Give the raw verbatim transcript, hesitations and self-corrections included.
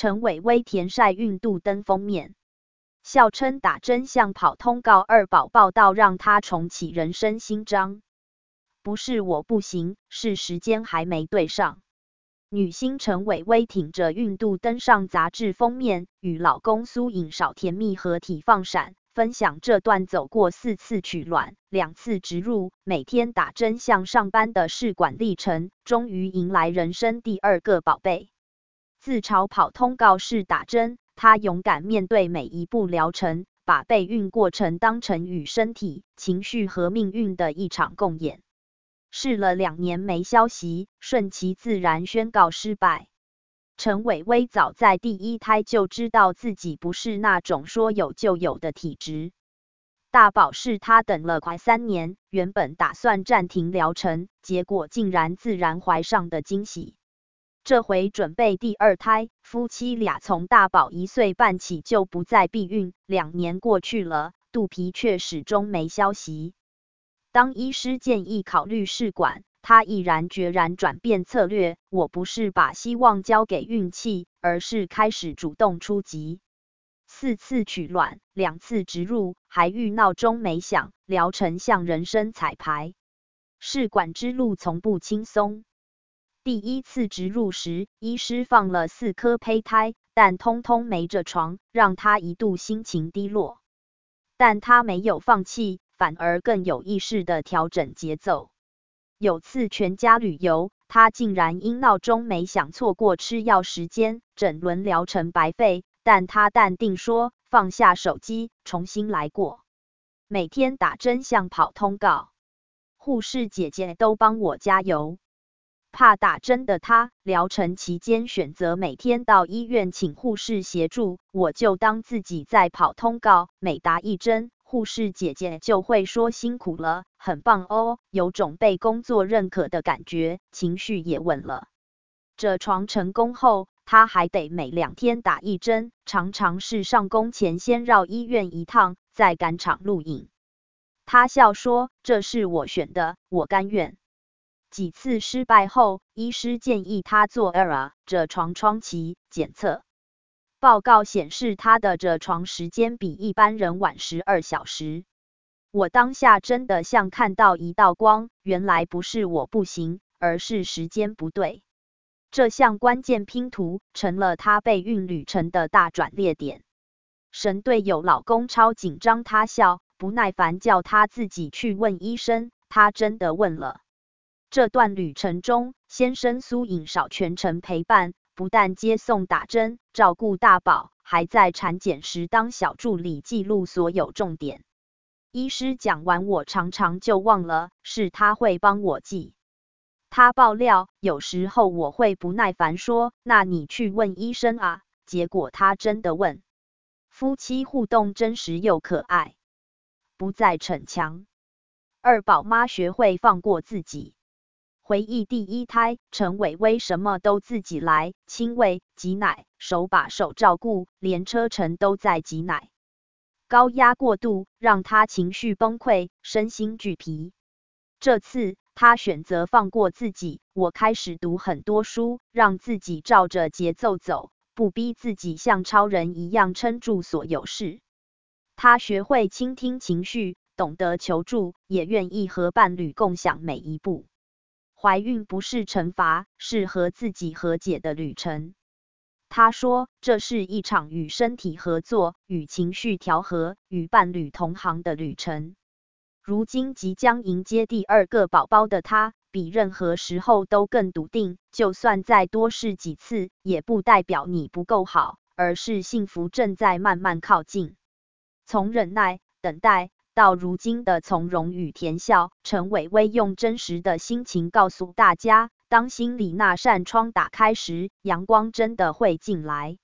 陈伟威填晒孕肚登封面，笑称打针像跑通告，二宝报道让他重启人生新章。不是我不行，是时间还没对上。女星陈伟威挺着孕肚登上杂志封面，与老公苏颖少甜蜜合体放闪，分享这段走过四次取卵、两次植入、每天打针像上班的试管历程，终于迎来人生第二个宝贝。自嘲跑通告是打针，她勇敢面对每一步疗程，把备孕过程当成与身体、情绪和命运的一场共演。试了两年没消息，顺其自然宣告失败。陈伟威早在第一胎就知道自己不是那种说有就有的体质。大宝是他等了快三年，原本打算暂停疗程，结果竟然自然怀上的惊喜。这回准备第二胎，夫妻俩从大宝一岁半起就不再避孕，两年过去了，肚皮却始终没消息。当医师建议考虑试管，他毅然决然转变策略，我不是把希望交给运气，而是开始主动出击。四次取卵，两次植入，还遇闹钟没响，疗程像人生彩排。试管之路从不轻松。第一次植入时，医师放了四颗胚胎，但通通没着床，让他一度心情低落。但他没有放弃，反而更有意识地调整节奏。有次全家旅游，他竟然因闹钟没响错过吃药时间，整轮疗程白费，但他淡定说，放下手机，重新来过。每天打针像跑通告，护士姐姐都帮我加油。怕打针的他，疗程期间选择每天到医院请护士协助，我就当自己在跑通告，每打一针，护士姐姐就会说辛苦了，很棒哦，有种被工作认可的感觉，情绪也稳了。着床成功后，他还得每两天打一针，常常是上工前先绕医院一趟，再赶场录影。他笑说，这是我选的，我甘愿。几次失败后，医师建议他做 E R A 着床窗期检测。报告显示他的着床时间比一般人晚十二小时。我当下真的像看到一道光，原来不是我不行，而是时间不对。这项关键拼图成了他备孕旅程的大转捩点。神队友老公超紧张，他笑，不耐烦叫他自己去问医生，他真的问了。这段旅程中，先生苏颖少全程陪伴，不但接送打针，照顾大宝，还在产检时当小助理记录所有重点。医师讲完我常常就忘了，是他会帮我记。他爆料，有时候我会不耐烦说，那你去问医生啊，结果他真的问。夫妻互动真实又可爱，不再逞强。二宝妈学会放过自己。回忆第一胎，陈伟威什么都自己来，亲喂、挤奶、手把手照顾，连车程都在挤奶。高压过度，让他情绪崩溃，身心俱疲。这次，他选择放过自己，我开始读很多书，让自己照着节奏走，不逼自己像超人一样撑住所有事。他学会倾听情绪，懂得求助，也愿意和伴侣共享每一步。怀孕不是惩罚，是和自己和解的旅程。他说，这是一场与身体合作、与情绪调和、与伴侣同行的旅程。如今即将迎接第二个宝宝的他，比任何时候都更笃定，就算再多试几次，也不代表你不够好，而是幸福正在慢慢靠近。从忍耐、等待，到如今的从容与甜笑，陈伟威用真实的心情告诉大家，当心里那扇窗打开时，阳光真的会进来。